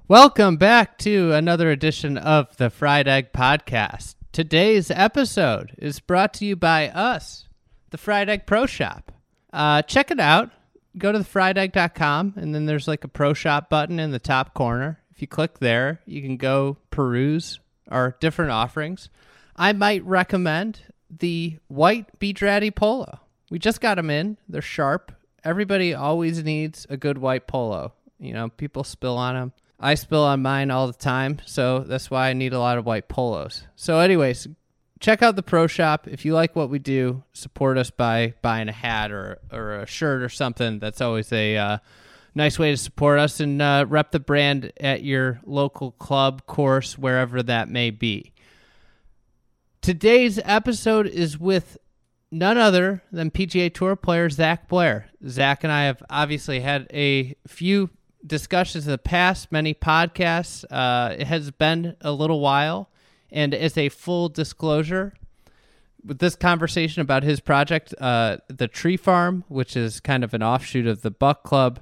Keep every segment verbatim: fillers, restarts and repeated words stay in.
Welcome back to another edition of the Fried Egg Podcast. Today's episode is brought to you by us, the Fried Egg Pro Shop. Uh, check it out. Go to the fried egg dot com, and then there's like a Pro Shop button in the top corner. If you click there, you can go peruse our different offerings. I might recommend the white Beach Ratty Polo. We just got them in. They're sharp. Everybody always needs a good white polo. You know, people spill on them. I spill on mine all the time, so that's why I need a lot of white polos. So anyways, check out the Pro Shop. If you like what we do, support us by buying a hat or or a shirt or something. That's always a uh, nice way to support us and uh, rep the brand at your local club, course, wherever that may be. Today's episode is with none other than P G A Tour player Zach Blair. Zach and I have obviously had a few discussions in the past, many podcasts. Uh, it has been a little while, and as a full disclosure, with this conversation about his project, uh, the Tree Farm, which is kind of an offshoot of the Buck Club,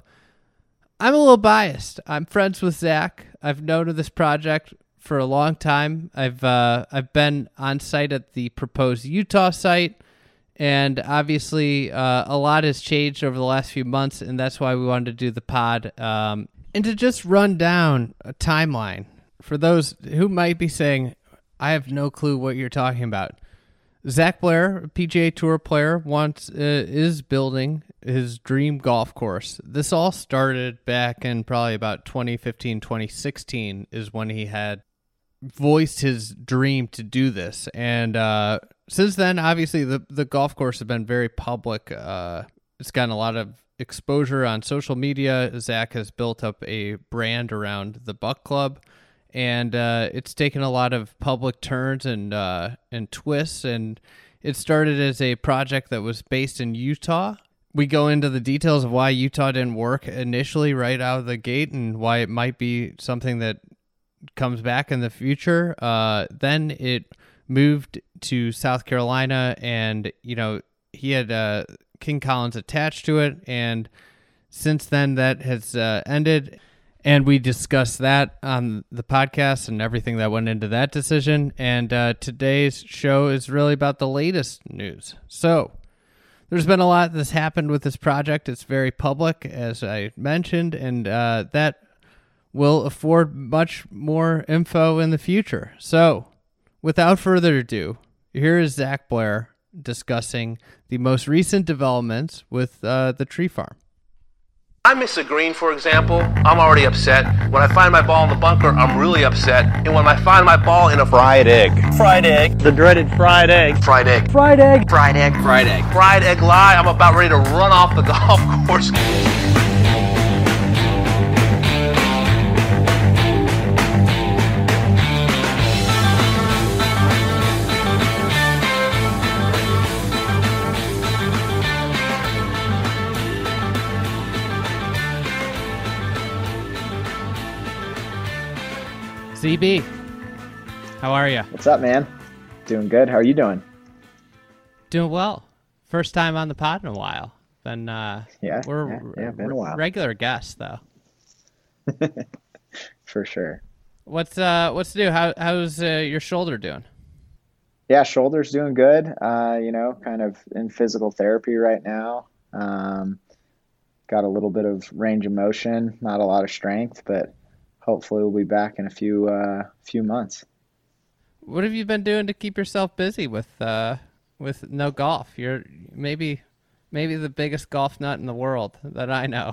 I'm a little biased. I'm friends with Zach. I've known of this project for a long time. I've uh, I've been on site at the proposed Utah site. And obviously, uh, a lot has changed over the last few months, and that's why we wanted to do the pod. Um, and to just run down a timeline for those who might be saying, I have no clue what you're talking about. Zach Blair, a P G A Tour player, wants uh, is building his dream golf course. This all started back in probably about twenty fifteen, twenty sixteen is when he had voiced his dream to do this. And uh, since then, obviously, the, the golf course has been very public. Uh, it's gotten a lot of exposure on social media. Zach has built up a brand around the Buck Club, and uh, it's taken a lot of public turns and uh, and twists. And it started as a project that was based in Utah. We go into the details of why Utah didn't work initially right out of the gate and why it might be something that comes back in the future. Uh, then it moved to South Carolina, and you know he had uh, King Collins attached to it, and since then that has uh, ended, and we discussed that on the podcast and everything that went into that decision. And uh, today's show is really about the latest news. So there's been a lot that's happened with this project. It's very public, as I mentioned, and uh, that will afford much more info in the future. So without further ado, here is Zach Blair discussing the most recent developments with uh, the Tree Farm. I miss a green, for example, I'm already upset. When I find my ball in the bunker, I'm really upset. And when I find my ball in a fried egg. Fried egg. The dreaded fried egg. Fried egg. Fried egg. Fried egg. Fried egg. Fried egg lie, I'm about ready to run off the golf course. Z B, how are you? What's up, man? Doing good. How are you doing? Doing well. First time on the pod in a while. Been uh, yeah, we're yeah, yeah, been a while. Regular guests though. For sure. What's uh, what's new? How how's uh, your shoulder doing? Yeah, shoulder's doing good. Uh, you know, kind of in physical therapy right now. Um, got a little bit of range of motion, not a lot of strength, but hopefully we'll be back in a few uh, few months. What have you been doing to keep yourself busy with uh, with no golf? You're maybe maybe the biggest golf nut in the world that I know.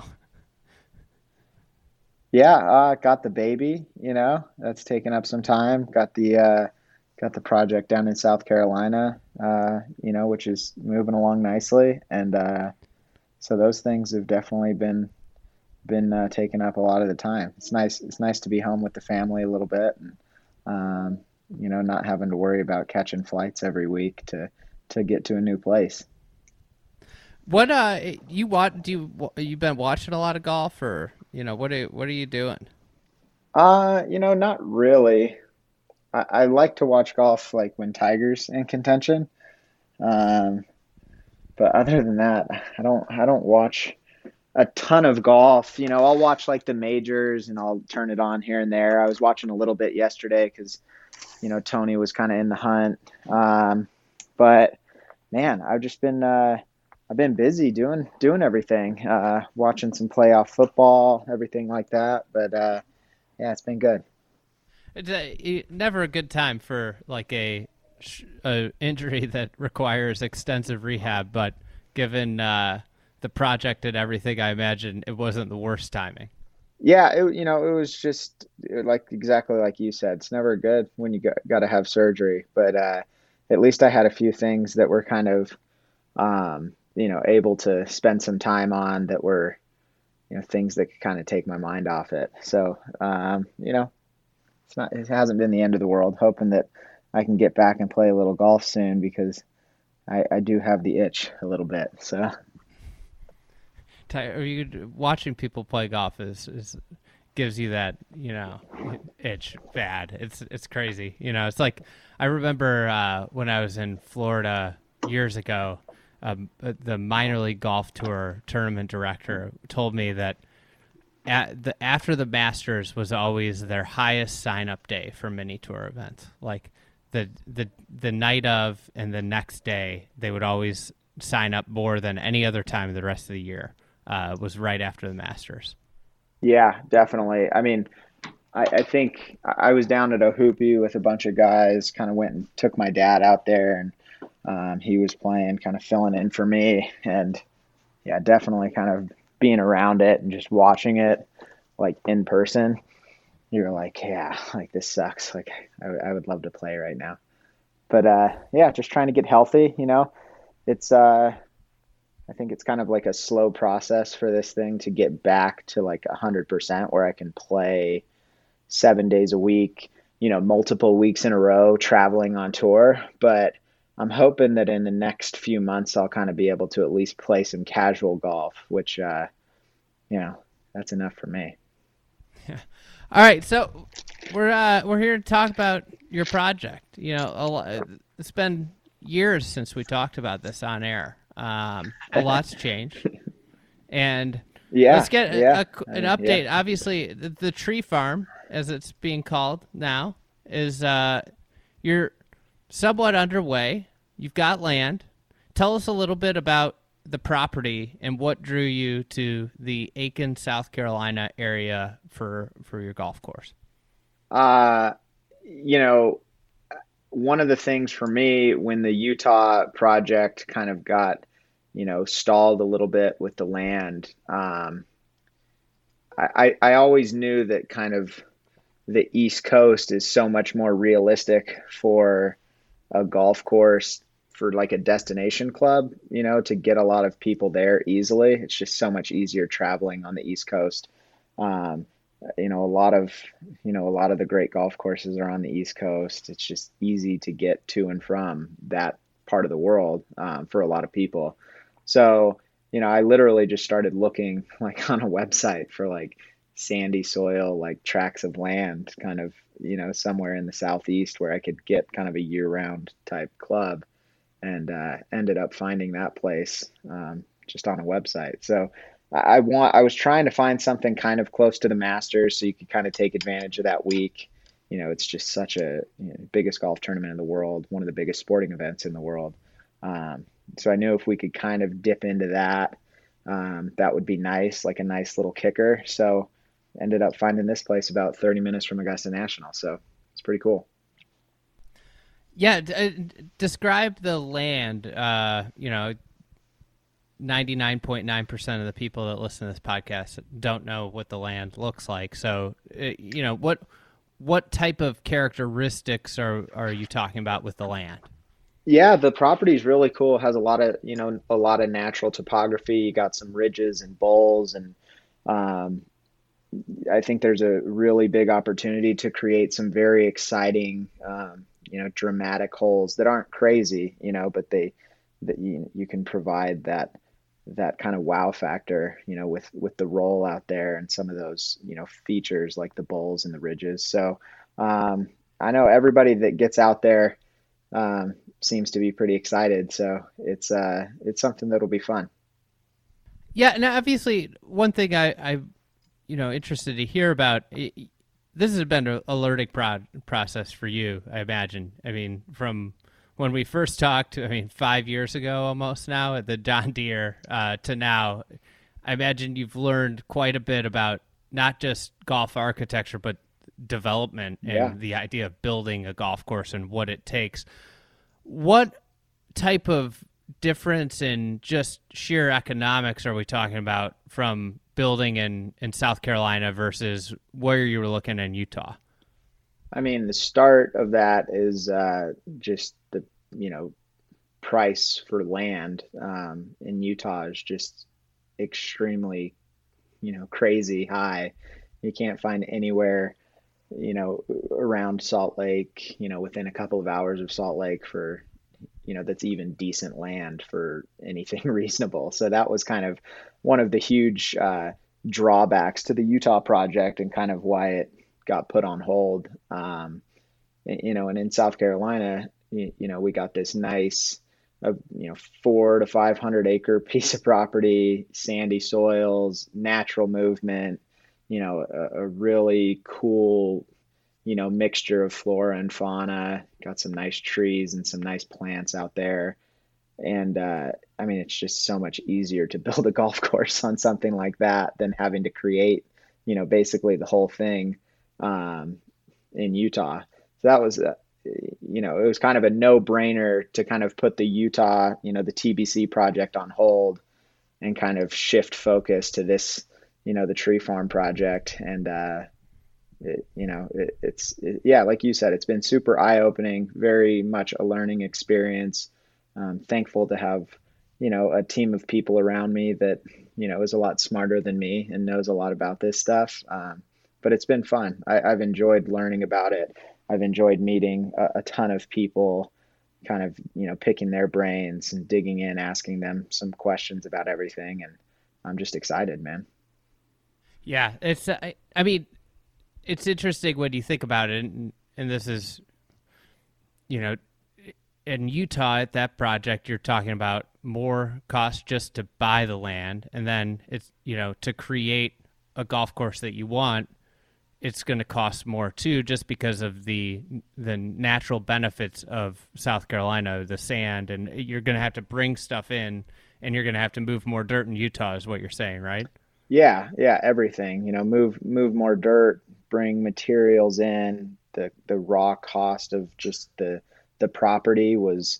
Yeah, uh, got the baby. You know, that's taken up some time. Got the uh, got the project down in South Carolina. Uh, you know, which is moving along nicely, and uh, so those things have definitely been. been uh, taking up a lot of the time. It's nice. It's nice to be home with the family a little bit, and um, you know, not having to worry about catching flights every week to to get to a new place. What uh, you watch? Do you you been watching a lot of golf, or you know, what are what are you doing? Uh, you know, not really. I, I like to watch golf like when Tiger's in contention. Um, but other than that, I don't I don't watch a ton of golf. You know, I'll watch like the majors and I'll turn it on here and there. I was watching a little bit yesterday because, you know, Tony was kind of in the hunt. Um, but man, I've just been, uh, I've been busy doing, doing everything, uh, watching some playoff football, everything like that. But, uh, yeah, it's been good. It's a, never a good time for like a, a injury that requires extensive rehab, but given, uh, the project and everything, I imagine it wasn't the worst timing. Yeah, it, you know, it was just like exactly like you said. It's never good when you got, got to have surgery, but uh, at least I had a few things that were kind of, um, you know, able to spend some time on that were, you know, things that could kind of take my mind off it. So, um, you know, it's not, it hasn't been the end of the world. Hoping that I can get back and play a little golf soon because I, I do have the itch a little bit. So. Are you watching people play golf is, is gives you that, you know, itch bad. It's it's crazy. You know, it's like I remember uh, when I was in Florida years ago, um, the minor league golf tour tournament director told me that at the after the Masters was always their highest sign up day for mini tour events. Like the the the night of and the next day, they would always sign up more than any other time the rest of the year. Uh, was right after the Masters. Yeah, definitely. I mean, I, I think I was down at Ohoopee with a bunch of guys, kind of went and took my dad out there, and um, he was playing, kind of filling in for me. And yeah, definitely kind of being around it and just watching it like in person, you're like, yeah, like this sucks. Like I, I would love to play right now. But uh, yeah, just trying to get healthy, you know, it's, uh, I think it's kind of like a slow process for this thing to get back to like a hundred percent where I can play seven days a week, you know, multiple weeks in a row traveling on tour. But I'm hoping that in the next few months, I'll kind of be able to at least play some casual golf, which, uh, you know, that's enough for me. Yeah. All right. So we're, uh, we're here to talk about your project. You know, a lot, it's been years since we talked about this on air. Um, a lot's changed, and yeah, let's get a, yeah. a, an I mean, update. yeah. Obviously, the, the tree farm, as it's being called now, is uh, you're somewhat underway. You've got land. Tell us a little bit about the property and what drew you to the Aiken, South Carolina area for for your golf course. Uh, you know. One of the things for me when the Utah project kind of got, you know, stalled a little bit with the land, um, I, I always knew that kind of the East Coast is so much more realistic for a golf course for like a destination club, you know, to get a lot of people there easily. It's just so much easier traveling on the East Coast. Um, you know, a lot of, you know, a lot of the great golf courses are on the East Coast. It's just easy to get to and from that part of the world um, for a lot of people. So, you know, I literally just started looking like on a website for like sandy soil, like tracts of land kind of, you know, somewhere in the Southeast where I could get kind of a year round type club, and uh, ended up finding that place um, just on a website. So I want, I was trying to find something kind of close to the Masters so you could kind of take advantage of that week. You know, it's just such a you know, biggest golf tournament in the world, one of the biggest sporting events in the world. Um, so I knew if we could kind of dip into that, um, that would be nice, like a nice little kicker. So ended up finding this place about thirty minutes from Augusta National. So it's pretty cool. Yeah. D- uh, describe the land, uh, you know, ninety-nine point nine percent of the people that listen to this podcast don't know what the land looks like. So, uh, you know, what what type of characteristics are, are you talking about with the land? Yeah, the property is really cool. It has a lot of, you know, a lot of natural topography. You got some ridges and bowls, and um, I think there's a really big opportunity to create some very exciting, um, you know, dramatic holes that aren't crazy, you know, but they that you you can provide that that kind of wow factor, you know, with, with the roll out there and some of those, you know, features like the bowls and the ridges. So um, I know everybody that gets out there um, seems to be pretty excited. So it's, uh, it's something that'll be fun. Yeah, and obviously, one thing I, I, you know, interested to hear about. It, this has been a, a learning prod, process for you, I imagine. I mean, from when we first talked, I mean, five years ago almost now at the John Deere uh, to now, I imagine you've learned quite a bit about not just golf architecture, but development and Yeah. the idea of building a golf course and what it takes. What type of difference in just sheer economics are we talking about from building in, in South Carolina versus where you were looking in Utah? I mean, the start of that is uh, just the, you know, price for land um, in Utah is just extremely, you know, crazy high. You can't find anywhere, you know, around Salt Lake, you know, within a couple of hours of Salt Lake for, you know, that's even decent land for anything reasonable. So that was kind of one of the huge uh, drawbacks to the Utah project and kind of why it got put on hold. Um, you know, and in South Carolina, you, you know, we got this nice, uh, you know, four to five hundred acre piece of property, sandy soils, natural movement, you know, a, a really cool, you know, mixture of flora and fauna, got some nice trees and some nice plants out there. And uh, I mean, it's just so much easier to build a golf course on something like that than having to create, you know, basically the whole thing um, in Utah. So that was, uh, you know, it was kind of a no-brainer to kind of put the Utah, you know, the T B C project on hold and kind of shift focus to this, you know, the tree farm project. And, uh, it, you know, it, it's, it, yeah, like you said, it's been super eye-opening, very much a learning experience. I'm thankful to have, you know, a team of people around me that, you know, is a lot smarter than me and knows a lot about this stuff. Um, but it's been fun. I, I've enjoyed learning about it. I've enjoyed meeting a, a ton of people, kind of, you know, picking their brains and digging in, asking them some questions about everything. And I'm just excited, man. Yeah, it's, uh, I, I mean, it's interesting when you think about it, and, and this is, you know, in Utah at that project, you're talking about more cost just to buy the land, and then it's, you know, to create a golf course that you want, it's going to cost more too, just because of the the natural benefits of South Carolina, the sand, and you're going to have to bring stuff in, and you're going to have to move more dirt in Utah, is what you're saying, right? Yeah, yeah, everything. You know, move move more dirt, bring materials in. The the raw cost of just the the property was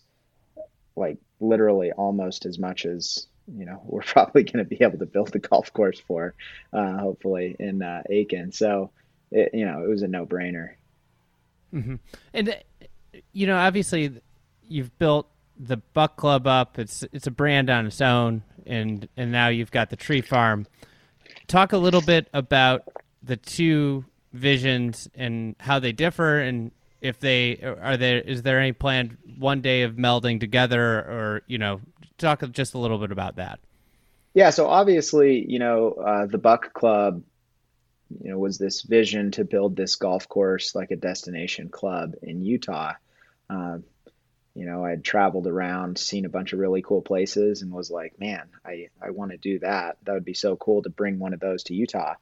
like literally almost as much as, you know, we're probably going to be able to build a golf course for, uh, hopefully in uh, Aiken. So, it, you know, it was a no brainer. Mm-hmm. And, uh, you know, obviously you've built the Buck Club up. It's, it's a brand on its own. And, and now you've got the tree farm. Talk a little bit about the two visions and how they differ, and if they are there, is there any planned one day of melding together, or, you know, talk just a little bit about that. Yeah. So obviously, you know, uh, the Buck Club, you know, was this vision to build this golf course like a destination club in Utah. Uh, you know, I had traveled around, seen a bunch of really cool places, and was like, man, I, I want to do that. That would be so cool to bring one of those to Utah.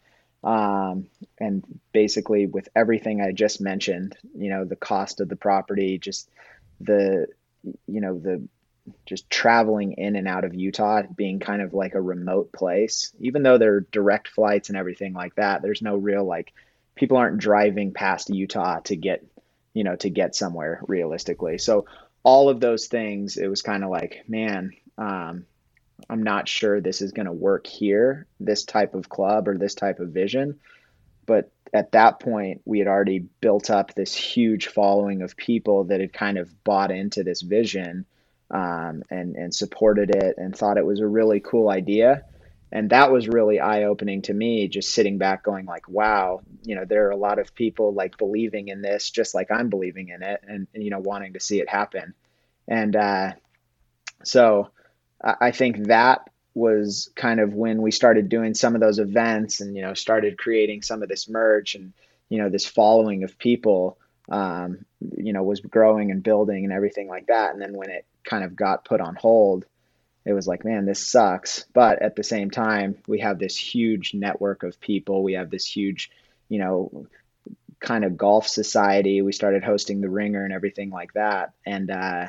Um, and basically with everything I just mentioned, you know, the cost of the property, just the, you know, the, just traveling in and out of Utah being kind of like a remote place, even though there are direct flights and everything like that, there's no real, like, people aren't driving past Utah to get, you know, to get somewhere realistically. So all of those things, it was kind of like, man, um, I'm not sure this is going to work here, this type of club or this type of vision. But at that point, we had already built up this huge following of people that had kind of bought into this vision, um, and, and supported it and thought it was a really cool idea. And that was really eye-opening to me, just sitting back going like, wow, you know, there are a lot of people like believing in this, just like I'm believing in it, and, and you know, wanting to see it happen. And uh, so I think that was kind of when we started doing some of those events and, you know, started creating some of this merch, and, you know, this following of people, um, you know, was growing and building and everything like that. And then when it kind of got put on hold, it was like, man, this sucks. But at the same time, we have this huge network of people. We have this huge, you know, kind of golf society. We started hosting the Ringer and everything like that. And, uh,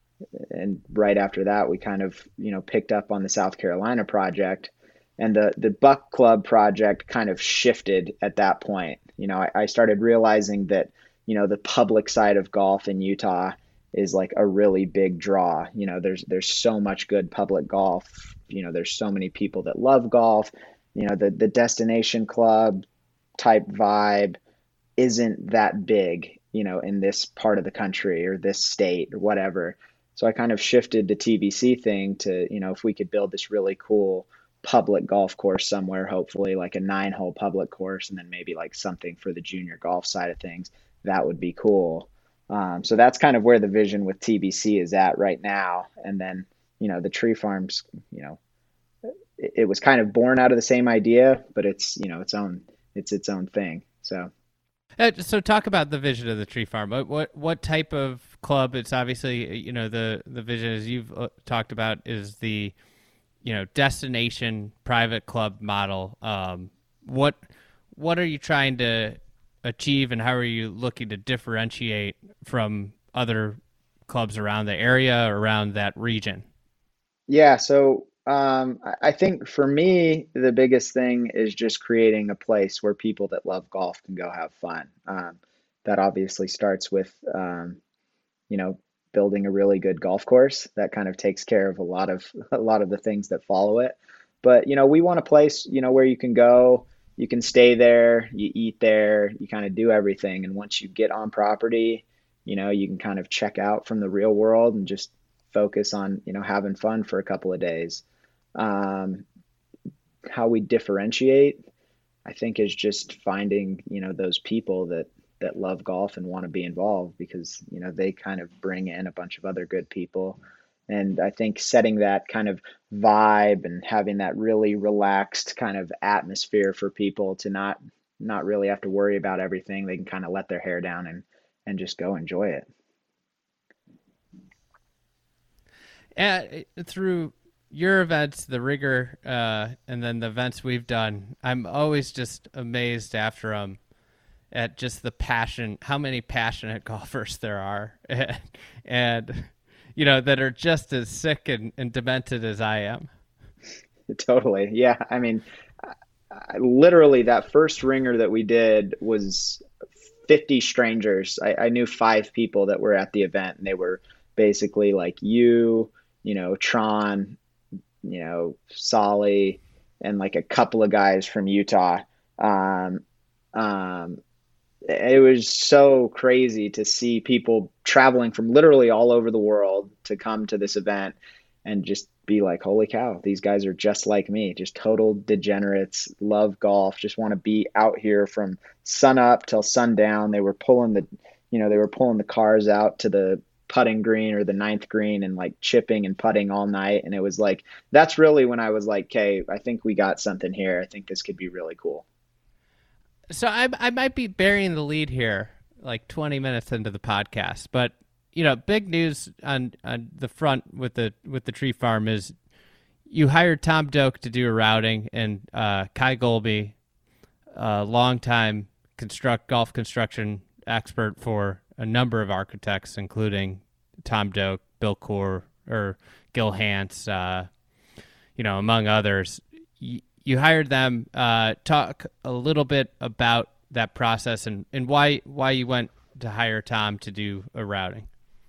and right after that, we kind of, you know, picked up on the South Carolina project, and the, the Buck Club project kind of shifted at that point. You know, I, I started realizing that, you know, the public side of golf in Utah is like a really big draw. You know, there's, there's so much good public golf. You know, there's so many people that love golf. You know, the, the destination club type vibe isn't that big, you know, in this part of the country or this state or whatever. So I kind of shifted the T B C thing to, you know, if we could build this really cool public golf course somewhere, hopefully like a nine hole public course, and then maybe like something for the junior golf side of things, that would be cool. Um, so that's kind of where the vision with T B C is at right now. And then, you know, the tree farms, you know, it, it was kind of born out of the same idea, but it's, you know, its own, it's its own thing. So. Uh, so talk about the vision of the tree farm. What, what what type of club? It's obviously, you know, the the vision, as you've uh, talked about, is the, you know, destination private club model. Um, what what are you trying to achieve, and how are you looking to differentiate from other clubs around the area or around that region? Yeah, so um, I I think for me, the biggest thing is just creating a place where people that love golf can go have fun. Um, that obviously starts with, um, you know, building a really good golf course. That kind of takes care of a lot of a lot of the things that follow it. But, you know, we want a place, you know, where you can go, you can stay there, you eat there, you kind of do everything. And once you get on property, you know, you can kind of check out from the real world and just focus on, you know, having fun for a couple of days. Um, how we differentiate, I think, is just finding, you know, those people that that love golf and want to be involved, because, you know, they kind of bring in a bunch of other good people. And I think setting that kind of vibe and having that really relaxed kind of atmosphere for people to not not really have to worry about everything. They can kind of let their hair down and and just go enjoy it. And through your events, the Rigger, uh, and then the events we've done, I'm always just amazed after them at just the passion, how many passionate golfers there are, and, and you know, that are just as sick and, and demented as I am. Totally. Yeah. I mean, I, literally that first Ringer that we did was fifty strangers. I, I knew five people that were at the event, and they were basically like you, you know, Tron, you know, Solly, and like a couple of guys from Utah. Um, um, it was so crazy to see people traveling from literally all over the world to come to this event and just be like, holy cow, these guys are just like me, just total degenerates, love golf, just want to be out here from sun up till sundown. They were pulling the, you know, they were pulling the cars out to the putting green or the ninth green and like chipping and putting all night. And it was like, that's really when I was like, okay, I think we got something here. I think this could be really cool. So I I might be burying the lead here, like twenty minutes into the podcast, but you know, big news on, on the front with the with the tree farm is you hired Tom Doak to do a routing, and uh, Kai Golby, a longtime construct golf construction expert for a number of architects, including Tom Doak, Bill Coore, or Gil Hance, uh, you know, among others. Y- You hired them. Uh, talk a little bit about that process and, and why why you went to hire Tom to do a routing.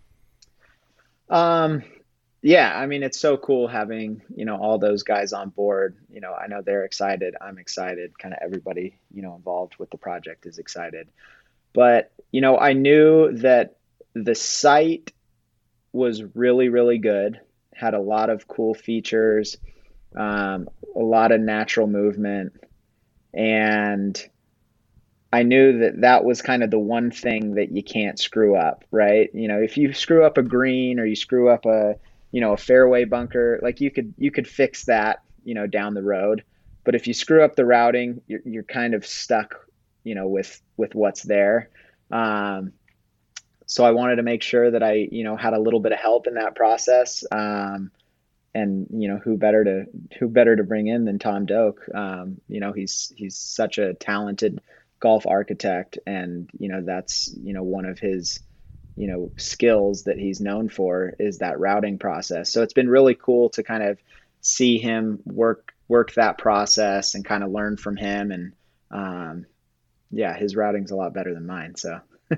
Um, yeah, I mean, it's so cool having, you know, all those guys on board. You know, I know they're excited. I'm excited. Kind of everybody, you know, involved with the project is excited. But, you know, I knew that the site was really, really good, had a lot of cool features, um, a lot of natural movement. And I knew that that was kind of the one thing that you can't screw up, right? You know, if you screw up a green or you screw up a, you know, a fairway bunker, like you could, you could fix that, you know, down the road. But if you screw up the routing, you're, you're kind of stuck, you know, with, with what's there. Um, so I wanted to make sure that I, you know, had a little bit of help in that process. Um, and you know who better to who better to bring in than Tom Doak. Um, you know he's he's such a talented golf architect, and you know that's you know one of his you know skills that he's known for is that routing process. So it's been really cool to kind of see him work work that process and kind of learn from him. And um, yeah, his routing's a lot better than mine. So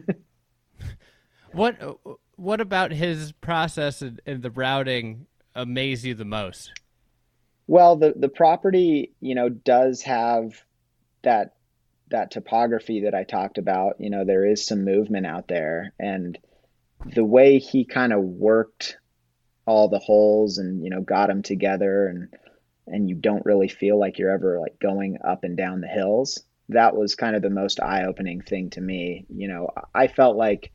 what what about his process and, and the routing amaze you the most? Well, the the property, you know, does have that that topography that I talked about. You know, there is some movement out there, and the way he kind of worked all the holes and you know got them together, and and you don't really feel like you're ever like going up and down the hills. That was kind of the most eye-opening thing to me. You know, I felt like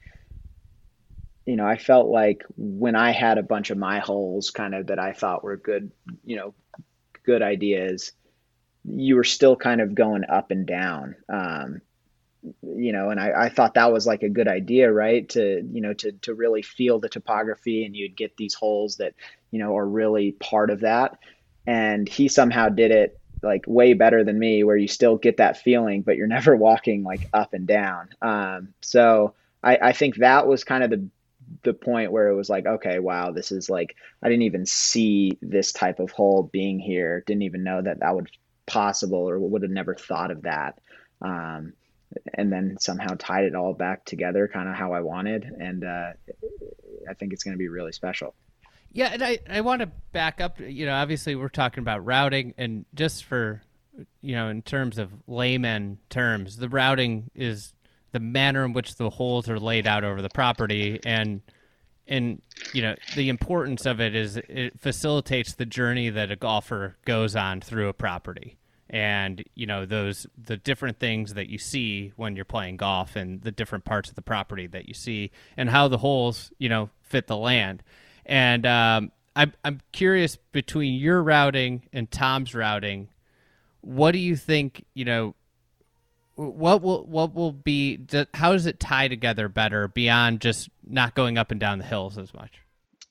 you know, I felt like when I had a bunch of my holes kind of that I thought were good, you know, good ideas, you were still kind of going up and down. Um, you know, and I, I thought that was like a good idea, right? To, you know, to, to really feel the topography, and you'd get these holes that, you know, are really part of that. And he somehow did it like way better than me, where you still get that feeling, but you're never walking like up and down. Um, so I, I think that was kind of the, the point where it was like, okay, wow, this is like, I didn't even see this type of hole being here. Didn't even know that that would possible, or would have never thought of that. Um, and then somehow tied it all back together kind of how I wanted. And uh, I think it's going to be really special. Yeah. And I, I want to back up, you know, obviously we're talking about routing, and just for, you know, in terms of layman terms, the routing is the manner in which the holes are laid out over the property. And, and, you know, the importance of it is it facilitates the journey that a golfer goes on through a property. And, you know, those, the different things that you see when you're playing golf, and the different parts of the property that you see, and how the holes, you know, fit the land. And um, I'm, I'm curious, between your routing and Tom's routing, what do you think, you know, What will what will be? How does it tie together better beyond just not going up and down the hills as much?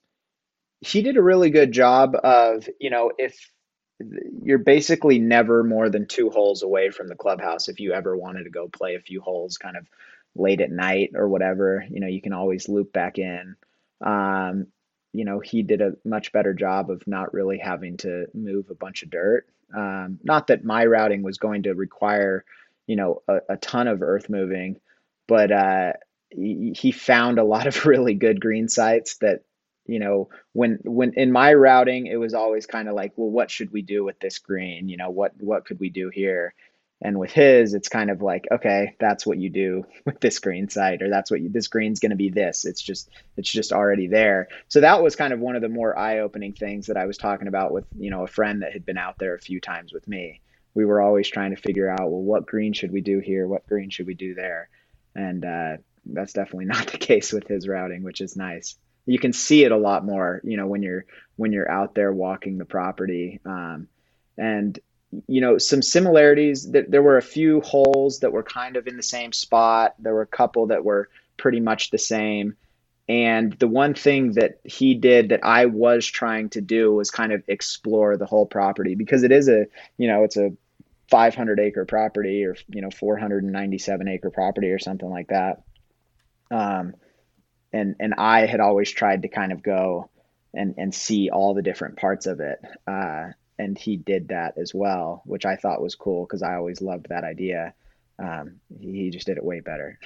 He did a really good job of, you know, if you're basically never more than two holes away from the clubhouse, if you ever wanted to go play a few holes kind of late at night or whatever, you know, you can always loop back in. Um, you know, he did a much better job of not really having to move a bunch of dirt. Um, not that my routing was going to require you know, a, a ton of earth moving, but uh, he, he found a lot of really good green sites that, you know, when, when in my routing, it was always kind of like, well, what should we do with this green? You know, what, what could we do here? And with his, it's kind of like, okay, that's what you do with this green site, or that's what you, this green's going to be this. It's just, it's just already there. So that was kind of one of the more eye-opening things that I was talking about with, you know, a friend that had been out there a few times with me. We were always trying to figure out, well, what green should we do here? What green should we do there? And uh, that's definitely not the case with his routing, which is nice. You can see it a lot more, you know, when you're when you're out there walking the property. Um, and you know, some similarities. That there were a few holes that were kind of in the same spot. There were a couple that were pretty much the same. And the one thing that he did that I was trying to do was kind of explore the whole property, because it is a, you know, it's a five hundred acre property, or, you know, four hundred ninety-seven acre property or something like that. Um, and, and I had always tried to kind of go and, and see all the different parts of it. Uh, and he did that as well, which I thought was cool, because I always loved that idea. Um, he just did it way better.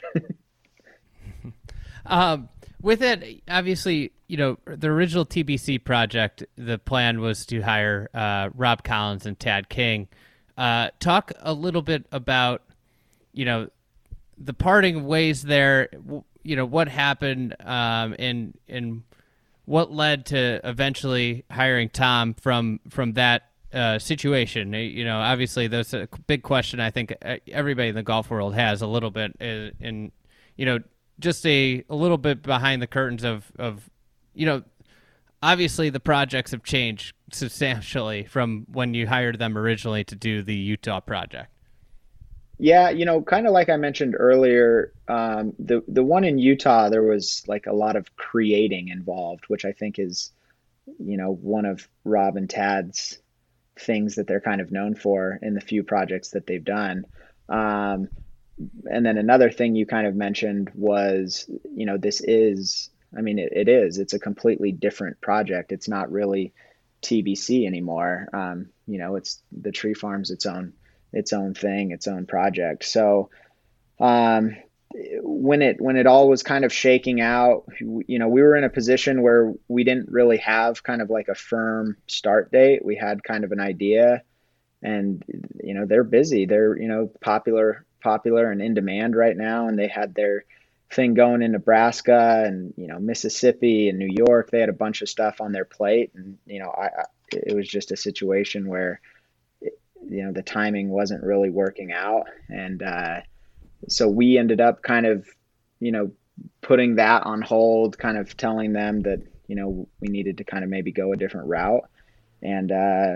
um, With it, obviously, you know, the original T B C project, the plan was to hire uh, Rob Collins and Tad King. Uh, talk a little bit about, you know, the parting ways there, you know, what happened um, and, and what led to eventually hiring Tom from, from that uh, situation. You know, obviously, that's a big question I think everybody in the golf world has a little bit in, in you know, just a, a little bit behind the curtains of, of, you know, obviously the projects have changed substantially from when you hired them originally to do the Utah project. Yeah, you know, kind of like I mentioned earlier, um, the the one in Utah, there was like a lot of creating involved, which I think is you know, one of Rob and Tad's things that they're kind of known for in the few projects that they've done. Um, and then another thing you kind of mentioned was, you know, this is, I mean, it, it is, it's a completely different project. It's not really T B C anymore. Um, you know, it's the tree farm's its own, its own thing, its own project. So, um, when it, when it all was kind of shaking out, you know, we were in a position where we didn't really have kind of like a firm start date. We had kind of an idea, and, you know, they're busy. They're, you know, popular, popular and in demand right now. And they had their thing going in Nebraska and, you know, Mississippi and New York. They had a bunch of stuff on their plate. And, you know, I, I it was just a situation where, you know, the timing wasn't really working out. And, uh, so we ended up kind of, you know, putting that on hold, kind of telling them that, you know, we needed to kind of maybe go a different route. And, uh,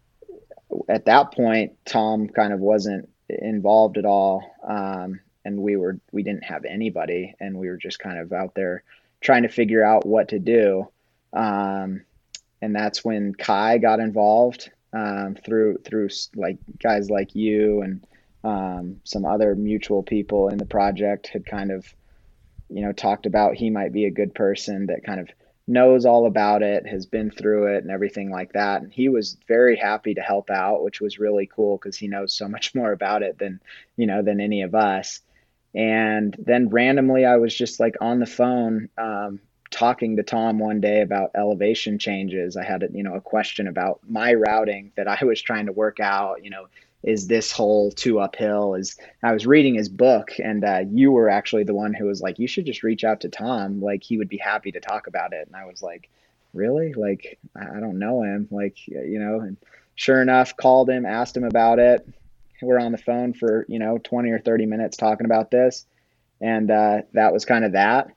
at that point, Tom kind of wasn't involved at all. Um, and we were, we didn't have anybody, and we were just kind of out there trying to figure out what to do. Um, and that's when Kai got involved, um, through, through like guys like you and, um, some other mutual people in the project had kind of, you know, talked about he might be a good person that kind of knows all about it, has been through it and everything like that. And he was very happy to help out, which was really cool because he knows so much more about it than, you know, than any of us. And then randomly I was just like on the phone, um, talking to Tom one day about elevation changes. I had, a, you know, a question about my routing that I was trying to work out, you know, is this hole too uphill? Is I was reading his book, and uh, you were actually the one who was like, you should just reach out to Tom. Like, he would be happy to talk about it. And I was like, really? Like, I don't know him. Like, you know, and sure enough, called him, asked him about it. We're on the phone for, you know, twenty or thirty minutes talking about this. And uh, that was kind of that.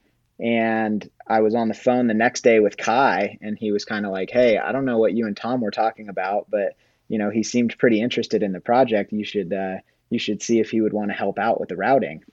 And I was on the phone the next day with Kai, and he was kind of like, hey, I don't know what you and Tom were talking about, but you know, he seemed pretty interested in the project. You should, uh, you should see if he would want to help out with the routing.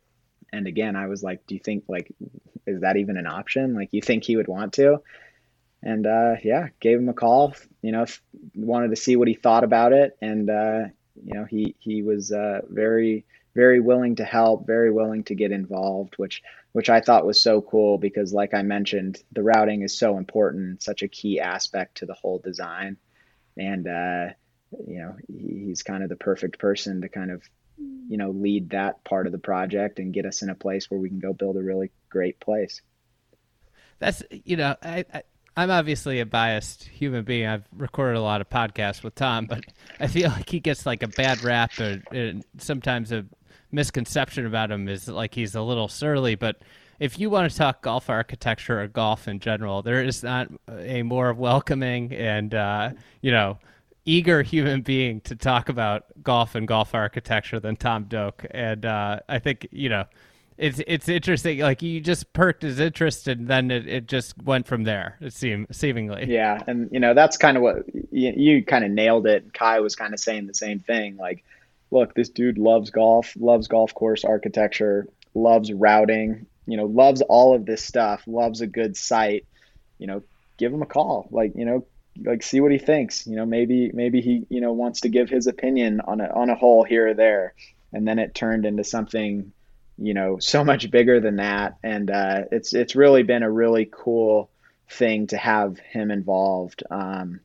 And again, I was like, do you think, like, is that even an option? Like, you think he would want to? And, uh, yeah, gave him a call, you know, wanted to see what he thought about it. And, uh, you know, he, he was, uh, very, very willing to help, very willing to get involved, which, which I thought was so cool because, like I mentioned, the routing is so important, such a key aspect to the whole design. And, uh, you know, he's kind of the perfect person to kind of, you know, lead that part of the project and get us in a place where we can go build a really great place. That's, you know, I, I, I'm obviously a biased human being. I've recorded a lot of podcasts with Tom, but I feel like he gets like a bad rap, or, or sometimes a misconception about him is like he's a little surly. But if you want to talk golf architecture or golf in general, there is not a more welcoming and, uh, you know, eager human being to talk about golf and golf architecture than Tom Doak. And uh, I think, you know, it's it's interesting. Like, you just perked his interest, and then it, it just went from there, it seemed, seemingly. Yeah. And, you know, that's kind of what you, you kind of nailed it. Kai was kind of saying the same thing. Like, look, this dude loves golf, loves golf course architecture, loves routing, you know, loves all of this stuff, loves a good site. You know, give him a call. Like, you know, like, see what he thinks. You know, maybe maybe he, you know, wants to give his opinion on a on a hole here or there. And then it turned into something, you know, so much bigger than that. And uh, it's it's really been a really cool thing to have him involved. Um,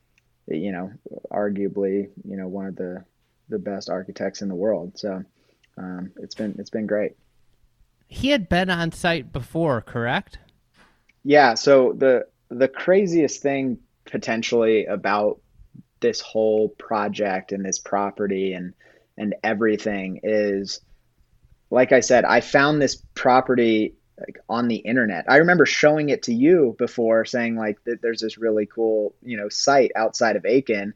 you know, arguably, you know, one of the the best architects in the world. So um, it's been it's been great. He had been on site before, correct? Yeah. So the the craziest thing potentially about this whole project and this property and and everything is, like I said, I found this property like on the internet. I remember showing it to you before, saying like that there's this really cool, you know, site outside of Aiken.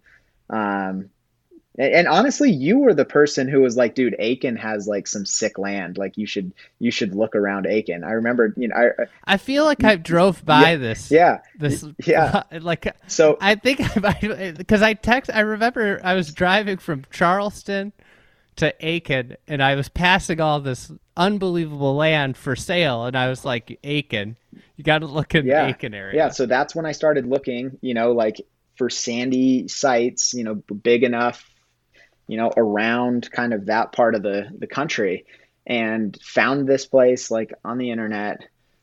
Um, and, and honestly, you were the person who was like, dude, Aiken has like some sick land. Like, you should, you should look around Aiken. I remember, you know, I, I feel like I drove by yeah, this. Yeah. This, yeah. Like, so I think I, because I text, I remember I was driving from Charleston to Aiken, and I was passing all this unbelievable land for sale, and I was like, Aiken, You got to look in Yeah. the Aiken area. Yeah. So that's when I started looking, you know, like for sandy sites, you know, big enough, you know, around kind of that part of the, the country, and found this place like on the internet,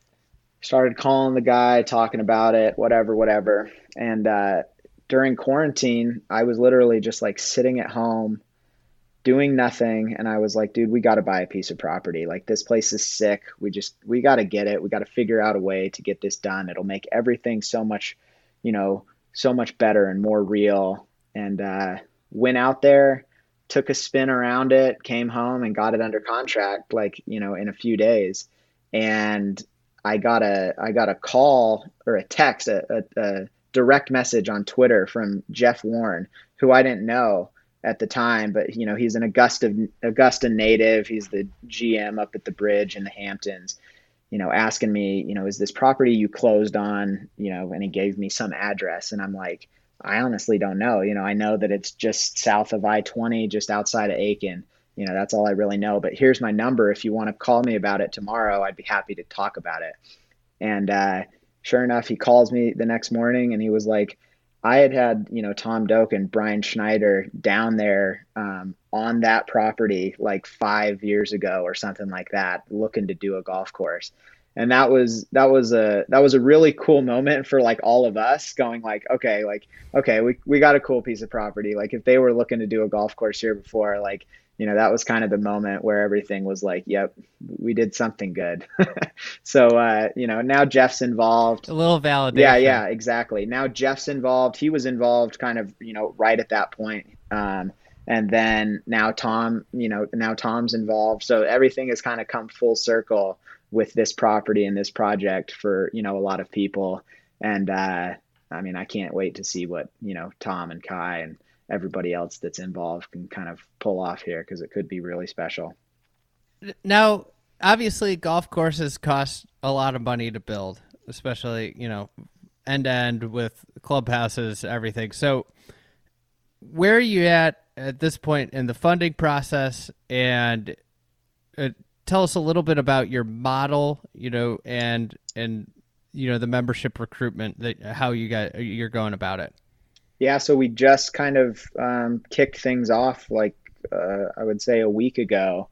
started calling the guy, talking about it, whatever, whatever. And, uh, during quarantine, I was literally just like sitting at home doing nothing. And I was like, dude, we got to buy a piece of property. Like, this place is sick. We just, we got to get it. We got to figure out a way to get this done. It'll make everything so much, you know, so much better and more real. And, uh, went out there, took a spin around it, came home and got it under contract, like, you know, in a few days. And I got a, I got a call or a text, a, a, a direct message on Twitter from Jeff Warren, who I didn't know at the time, but you know, he's an Augusta, Augusta native. He's the G M up at the Bridge in the Hamptons, you know, asking me, you know, is this property you closed on, you know, and he gave me some address. And I'm like, I honestly don't know. You know, I know that it's just south of I twenty, just outside of Aiken. You know, that's all I really know, but here's my number. If you want to call me about it tomorrow, I'd be happy to talk about it. And, uh, sure enough, he calls me the next morning and he was like, I had had, you know, Tom Doak and Brian Schneider down there um, on that property like five years ago or something like that, looking to do a golf course. And that was, that was a, that was a really cool moment for like all of us going like, okay, like, okay, we, we got a cool piece of property. Like if they were looking to do a golf course here before, like, you know, that was kind of the moment where everything was like, yep, we did something good. So, uh, you know, now Jeff's involved. A little validation. Yeah, yeah, exactly. Now Jeff's involved. He was involved kind of, you know, right at that point. Um, and then now Tom, you know, now Tom's involved. So everything has kind of come full circle with this property and this project for, you know, a lot of people. And, uh, I mean, I can't wait to see what, you know, Tom and Kai and everybody else that's involved can kind of pull off here, because it could be really special. Now, obviously, golf courses cost a lot of money to build, especially, you know, end to end with clubhouses, everything. So where are you at at this point in the funding process? And uh, tell us a little bit about your model, you know, and, and, you know, the membership recruitment, that how you got, you're going about it. Yeah, so we just kind of um, kicked things off, like uh, I would say a week ago,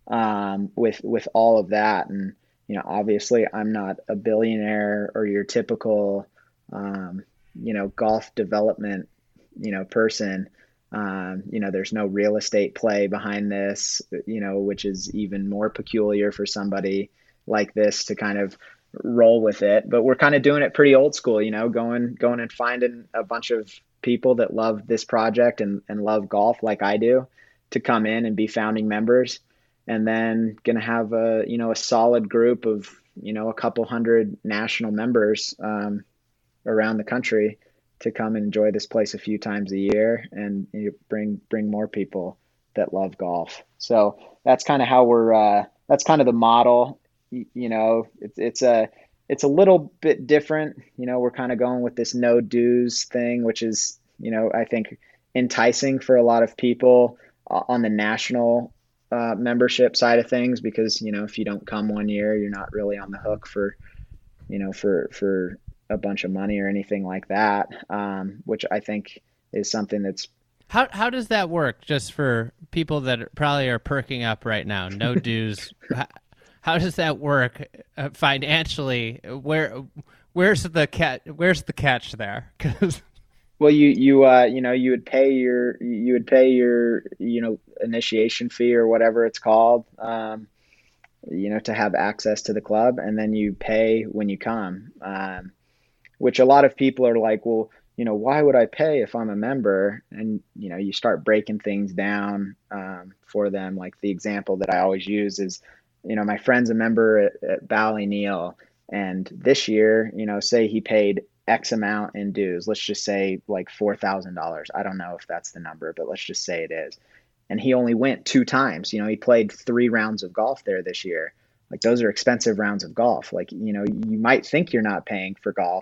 um, with with all of that. And you know, obviously, I'm not a billionaire or your typical, um, you know, golf development, you know, person. Um, you know, there's no real estate play behind this, you know, which is even more peculiar for somebody like this to kind of roll with it. But we're kind of doing it pretty old school, you know, going going and finding a bunch of people that love this project and, and love golf like I do to come in and be founding members, and then going to have a, you know, a solid group of, you know, a couple hundred national members um, around the country to come and enjoy this place a few times a year, and you know, bring, bring more people that love golf. So that's kind of how we're, uh, that's kind of the model. You, you know, it's, it's a, It's a little bit different. You know, we're kind of going with this no dues thing, which is, you know, I think enticing for a lot of people uh, on the national uh, membership side of things, because, you know, if you don't come one year, you're not really on the hook for, you know, for, for a bunch of money or anything like that, um, which I think is something that's. How how does that work? Just for people that probably are perking up right now, no dues. how, how does that work uh, financially? Where where's the cat? Where's the catch there? 'Cause well, you you uh you know you would pay your you would pay your you know initiation fee or whatever it's called, um, you know, to have access to the club, and then you pay when you come. Um, which a lot of people are like, well, you know, why would I pay if I'm a member? And, you know, you start breaking things down um, for them. Like the example that I always use is, you know, my friend's a member at, at Ballyneal, and this year, you know, say he paid X amount in dues. Let's just say like four thousand dollars. I don't know if that's the number, but let's just say it is. And he only went two times. You know, he played three rounds of golf there this year. Like those are expensive rounds of golf. Like, you know, you might think you're not paying for golf,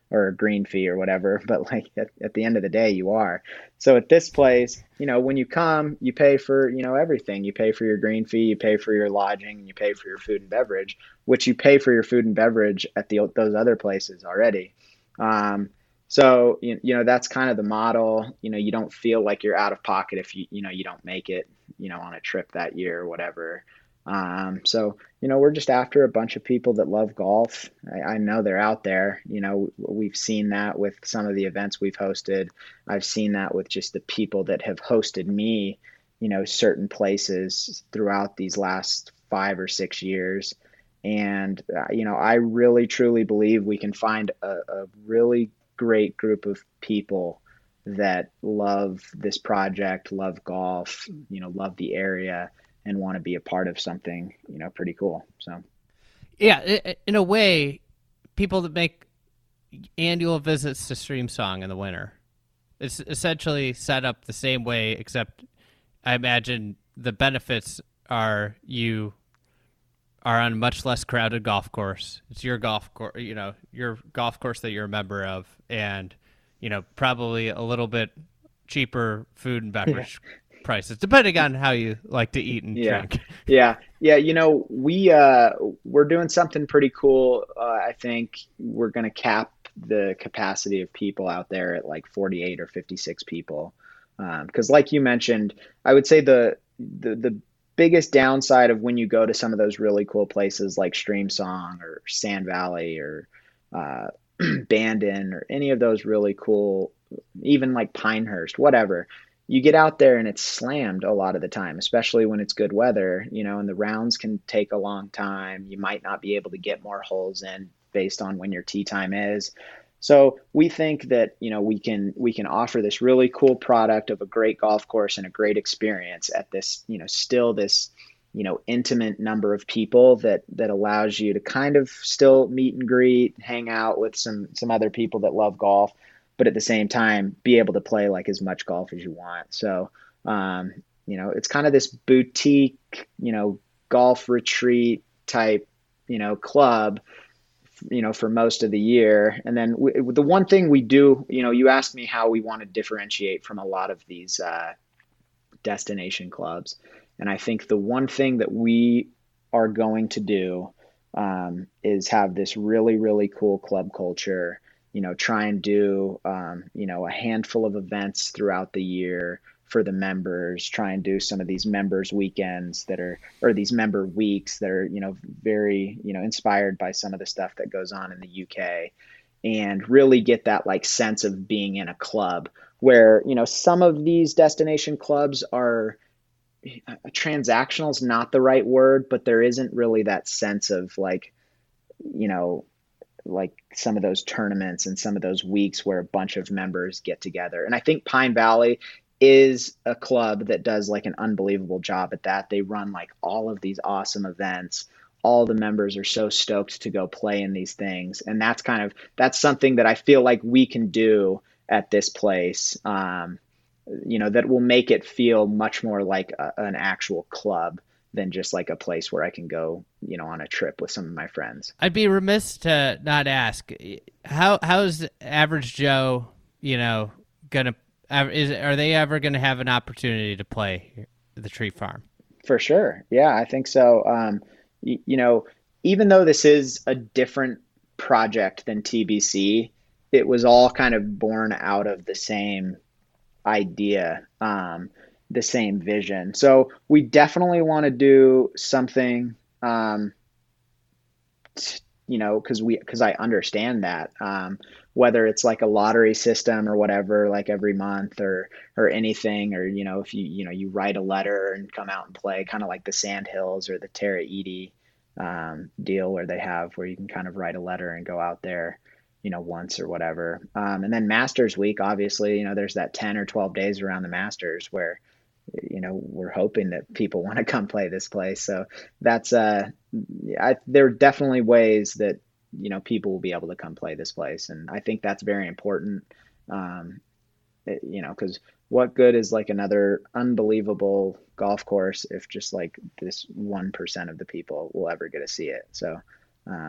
or a green fee or whatever, but like at, at the end of the day, you are. So at this place, you know, when you come, you pay for, you know, everything. You pay for your green fee, you pay for your lodging, and you pay for your food and beverage, which you pay for your food and beverage at the those other places already. Um, so you, you know that's kind of the model. You know, you don't feel like you're out of pocket if you you know you don't make it, you know, on a trip that year or whatever. Um, so, you know, we're just after a bunch of people that love golf. I, I know they're out there. You know, we've seen that with some of the events we've hosted. I've seen that with just the people that have hosted me, you know, certain places throughout these last five or six years. And, uh, you know, I really, truly believe we can find a, a really great group of people that love this project, love golf, you know, love the area, and want to be a part of something, you know, pretty cool. So, yeah, in a way, people that make annual visits to Streamsong in the winter, it's essentially set up the same way, except I imagine the benefits are you are on a much less crowded golf course. It's your golf course, you know, your golf course that you're a member of, and, you know, probably a little bit cheaper food and beverage yeah. prices, depending on how you like to eat and yeah. drink. Yeah. Yeah. You know, we, uh, we're doing something pretty cool. Uh, I think we're going to cap the capacity of people out there at like forty-eight or fifty-six people. Um, cause like you mentioned, I would say the, the, the biggest downside of when you go to some of those really cool places like Streamsong or Sand Valley or, uh, Bandon or any of those really cool, even like Pinehurst, whatever, you get out there and it's slammed a lot of the time, especially when it's good weather, you know, and the rounds can take a long time. You might not be able to get more holes in based on when your tee time is. So we think that, you know, we can, we can offer this really cool product of a great golf course and a great experience at this, you know, still this, you know, intimate number of people that, that allows you to kind of still meet and greet, hang out with some, some other people that love golf, but at the same time, be able to play like as much golf as you want. So, um, you know, it's kind of this boutique, you know, golf retreat type, you know, club, you know, for most of the year. And then we, the one thing we do, you know, you asked me how we want to differentiate from a lot of these uh, destination clubs. And I think the one thing that we are going to do um, is have this really, really cool club culture, you know, try and do, um, you know, a handful of events throughout the year for the members, try and do some of these members weekends that are, or these member weeks that are, you know, very, you know, inspired by some of the stuff that goes on in the U K, and really get that like sense of being in a club where, you know, some of these destination clubs are, transactional is not the right word, but there isn't really that sense of like, you know, like some of those tournaments and some of those weeks where a bunch of members get together. And I think Pine Valley is a club that does like an unbelievable job at that. They run like all of these awesome events. All the members are so stoked to go play in these things. And that's kind of, that's something that I feel like we can do at this place, um, you know, that will make it feel much more like a, an actual club than just like a place where I can go, you know, on a trip with some of my friends. I'd be remiss to not ask, how how's average Joe, you know, gonna is are they ever gonna have an opportunity to play the Tree Farm? For sure, yeah, I think so. Um, you, you know, even though this is a different project than T B C, it was all kind of born out of the same idea. Um, the same vision. So we definitely want to do something, um, t- you know, cause we, cause I understand that, um, whether it's like a lottery system or whatever, like every month or, or anything, or, you know, if you, you know, you write a letter and come out and play, kind of like the Sand Hills or the Tara Iti, um, deal where they have, where you can kind of write a letter and go out there, you know, once or whatever. Um, and then Masters Week, obviously, you know, there's that ten or twelve days around the Masters where, you know, we're hoping that people want to come play this place. So that's, uh, I, there are definitely ways that, you know, people will be able to come play this place. And I think that's very important. Um, it, you know, cause what good is like another unbelievable golf course if just like this one percent of the people will ever get to see it. So, um,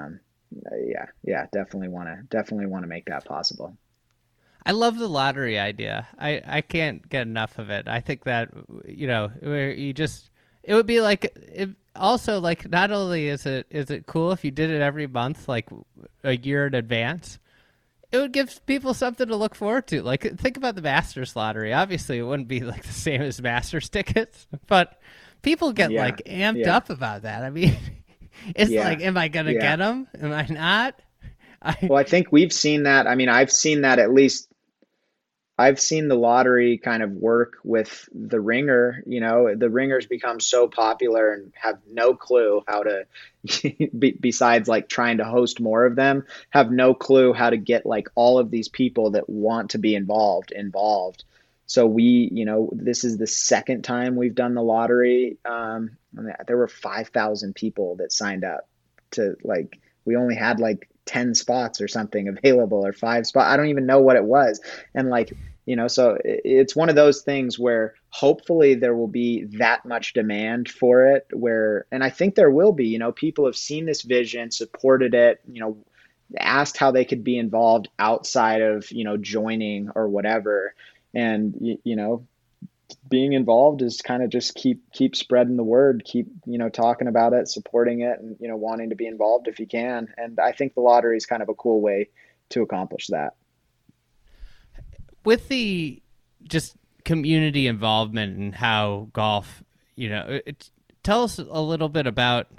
uh, yeah, yeah, definitely want to definitely want to make that possible. I love the lottery idea. I, I can't get enough of it. I think that, you know, where you just, it would be like, it, also like, not only is it, is it cool if you did it every month, like a year in advance, it would give people something to look forward to. Like, think about the Masters lottery. Obviously, it wouldn't be like the same as Masters tickets, but people get Yeah, like amped yeah. up about that. I mean, it's Yeah, like, am I going to yeah. get them? Am I not? I, Well, I think we've seen that. I mean, I've seen that at least. I've seen the lottery kind of work with the Ringer. You know, the Ringers become so popular and have no clue how to, be, besides like trying to host more of them, have no clue how to get like all of these people that want to be involved involved. So we, you know, this is the second time we've done the lottery. Um, I mean, there were five thousand people that signed up to like, we only had like ten spots or something available, or five spots. I don't even know what it was. And like, you know, so it's one of those things where hopefully there will be that much demand for it, where, and I think there will be, you know, people have seen this vision, supported it, you know, asked how they could be involved outside of, you know, joining or whatever. And, you, you know, being involved is kind of just keep keep spreading the word, keep, you know, talking about it, supporting it, and, you know, wanting to be involved if you can. And I think the lottery is kind of a cool way to accomplish that. With the just community involvement and how golf, you know, it, tell us a little bit about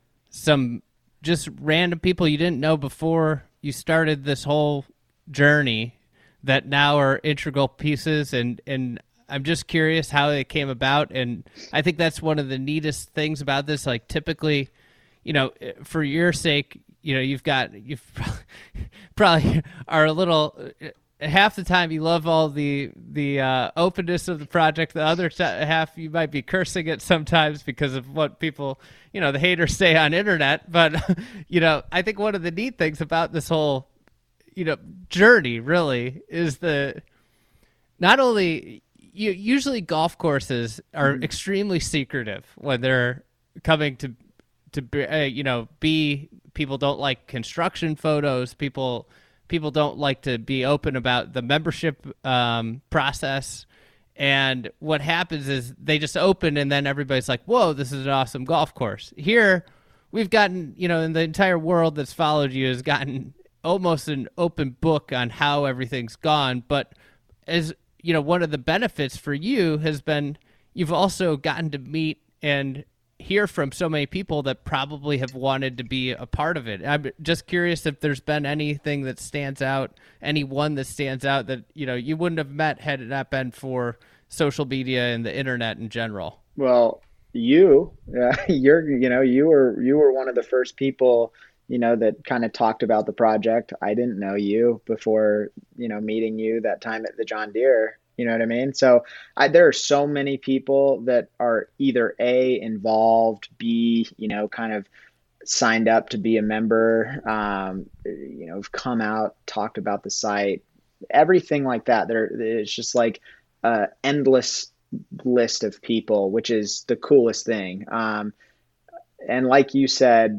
some just random people you didn't know before you started this whole journey that now are integral pieces, and and I'm just curious how it came about. And I think that's one of the neatest things about this. Like, typically, you know, for your sake, you know, you've got, you've probably are a little, half the time you love all the, the uh, openness of the project. The other t- half you might be cursing it sometimes because of what people, you know, the haters say on internet. But, you know, I think one of the neat things about this whole, you know, journey really is the, not only, you usually golf courses are mm-hmm. extremely secretive when they're coming to to be, uh, you know, be, people don't like construction photos, people people don't like to be open about the membership um, process. And what happens is they just open, and then everybody's like, whoa, this is an awesome golf course. Here we've gotten, you know, in the entire world that's followed you has gotten almost an open book on how everything's gone. But as you know, one of the benefits for you has been you've also gotten to meet and hear from so many people that probably have wanted to be a part of it. I'm just curious if there's been anything that stands out, any one that stands out that, you know, you wouldn't have met had it not been for social media and the internet in general. Well, you, uh, you're, you know, you were, you were one of the first people, you know, that kind of talked about the project. I didn't know you before, you know, meeting you that time at the John Deere, you know what I mean? So I, there are so many people that are either A, involved, B, you know, kind of signed up to be a member, um, you know, have come out, talked about the site, everything like that. There, it's just like an endless list of people, which is the coolest thing. Um, and like you said,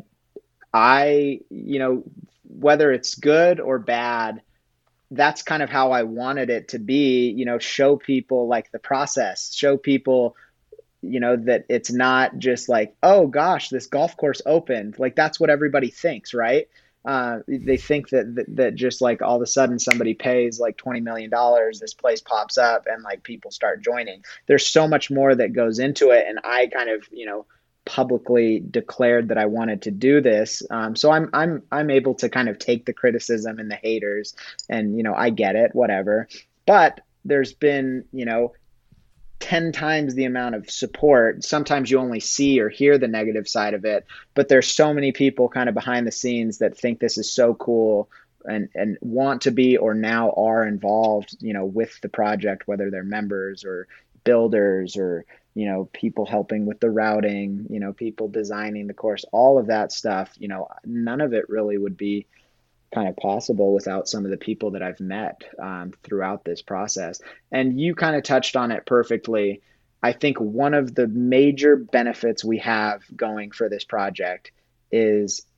I, you know, whether it's good or bad, that's kind of how I wanted it to be, you know, show people like the process, show people, you know, that it's not just like, oh gosh, this golf course opened. Like, that's what everybody thinks, right? Uh, they think that, that, that just like all of a sudden somebody pays like twenty million dollars, this place pops up and like people start joining. There's so much more that goes into it. And I kind of, you know, publicly declared that I wanted to do this. Um, so I'm, I'm, I'm able to kind of take the criticism and the haters and, you know, I get it, whatever, but there's been, you know, ten times the amount of support. Sometimes you only see or hear the negative side of it, but there's so many people kind of behind the scenes that think this is so cool and, and want to be, or now are involved, you know, with the project, whether they're members or builders or, you know, people helping with the routing, you know, people designing the course, all of that stuff, you know, none of it really would be kind of possible without some of the people that I've met um, throughout this process. And you kind of touched on it perfectly. I think one of the major benefits we have going for this project is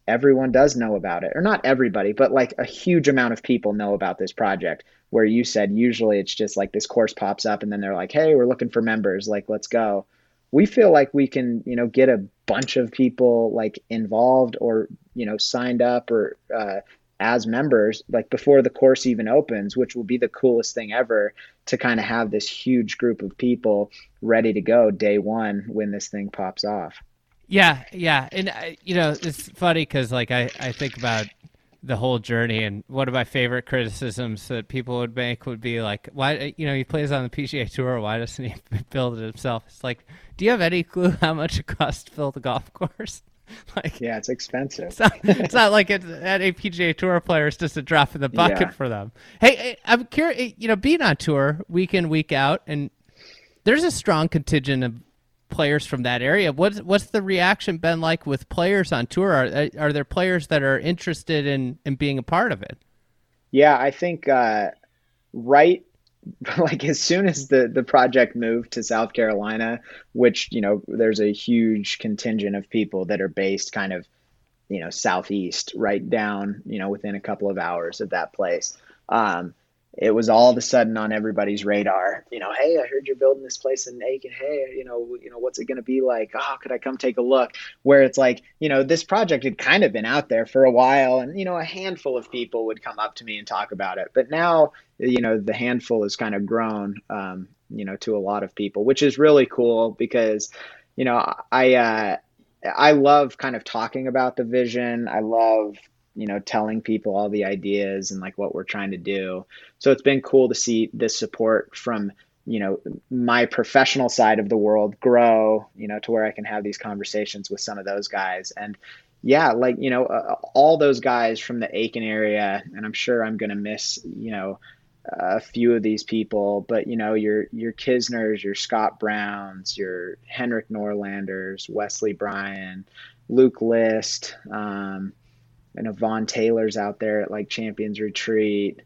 everyone does know about it, or not everybody, but like a huge amount of people know about this project, where you said usually it's just like this course pops up and then they're like, hey, we're looking for members, like, let's go. We feel like we can, you know, get a bunch of people like involved or, you know, signed up or uh, as members, like before the course even opens, which will be the coolest thing ever, to kind of have this huge group of people ready to go day one when this thing pops off. Yeah, yeah. And, uh, you know, it's funny because, like, I, I think about the whole journey, and one of my favorite criticisms that people would make would be like, why, you know, he plays on the P G A Tour, why doesn't he build it himself? It's like, do you have any clue how much it costs to build a golf course? Like, yeah, it's expensive. It's not, it's not like it's at a P G A Tour player, it's just a drop in the bucket Yeah. for them. Hey, I'm curious, you know, being on tour week in, week out, and there's a strong contingent of players from that area. What's what's the reaction been like with players on tour? Are are there players that are interested in, in being a part of it? Yeah, I think uh, right, like as soon as the, the project moved to South Carolina, which, you know, there's a huge contingent of people that are based kind of, you know, southeast, right down, you know, within a couple of hours of that place. Um, it was all of a sudden on everybody's radar, you know, hey, I heard you're building this place in Aiken. Hey, you know, you know, what's it going to be like? Oh, could I come take a look? Where it's like, you know, this project had kind of been out there for a while, and, you know, a handful of people would come up to me and talk about it. But now, you know, the handful has kind of grown, um, you know, to a lot of people, which is really cool because, you know, I, uh, I love kind of talking about the vision. I love, you know, telling people all the ideas and like what we're trying to do. So it's been cool to see this support from, you know, my professional side of the world grow, you know, to where I can have these conversations with some of those guys. And yeah, like, you know, uh, all those guys from the Aiken area, and I'm sure I'm going to miss, you know, a few of these people, but, you know, your, your Kisners, your Scott Browns, your Henrik Norlanders, Wesley Bryan, Luke List, um, I know Vaughn Taylor's out there at like Champions Retreat.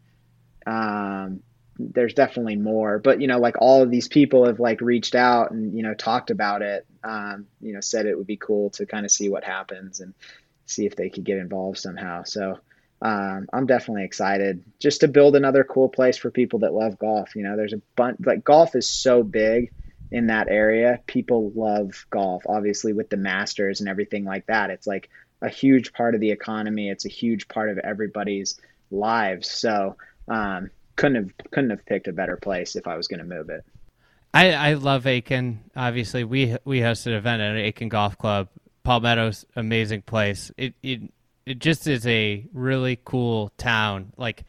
Um, there's definitely more, but, you know, like all of these people have like reached out and, you know, talked about it, um, you know, said it would be cool to kind of see what happens and see if they could get involved somehow. So um, I'm definitely excited just to build another cool place for people that love golf. You know, there's a bunch, like golf is so big in that area. People love golf, obviously with the Masters and everything like that. It's like a huge part of the economy. It's a huge part of everybody's lives. So um, couldn't have couldn't have picked a better place if I was going to move it. I, I love Aiken. Obviously, we we hosted an event at Aiken Golf Club. Palmetto's amazing place. It it it just is a really cool town. Like,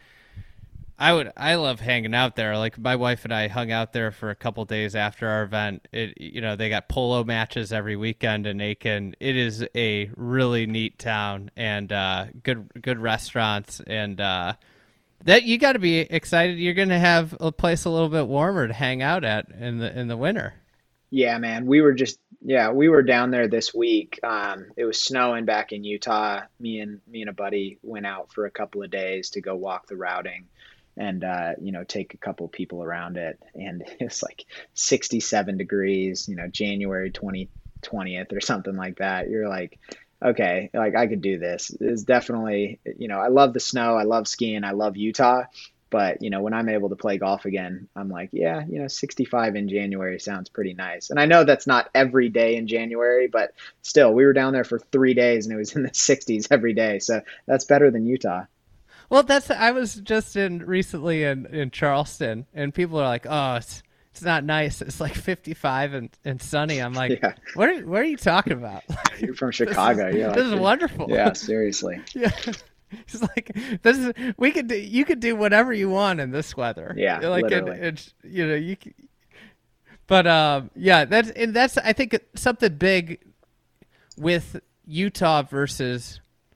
I would, I love hanging out there. Like, my wife and I hung out there for a couple days after our event. It, you know, they got polo matches every weekend in Aiken. It is a really neat town, and uh, good, good restaurants, and uh, that you got to be excited. You're going to have a place a little bit warmer to hang out at in the in the winter. Yeah, man. We were just, yeah, we were down there this week. Um, it was snowing back in Utah. Me and me and a buddy went out for a couple of days to go walk the routing and, uh, you know, take a couple of people around it. And it was like sixty-seven degrees, you know, January twentieth or something like that. You're like, okay, like I could do this. It's definitely, you know, I love the snow. I love skiing. I love Utah. But, you know, when I'm able to play golf again, I'm like, yeah, you know, sixty-five in January sounds pretty nice. And I know that's not every day in January, but still, we were down there for three days and it was in the sixties every day. So that's better than Utah. Well, that's, I was just in recently in, in Charleston, and people are like, oh, it's it's not nice. It's like fifty-five and, and sunny. I'm like, Yeah. what are, what are you talking about? You're from Chicago. This is, yeah, this is wonderful. Yeah, seriously. Yeah. It's like, this is, we could do, you could do whatever you want in this weather. Yeah, like it, literally. it's, you know, you can, but um, yeah, that's, and that's, I think something big with Utah versus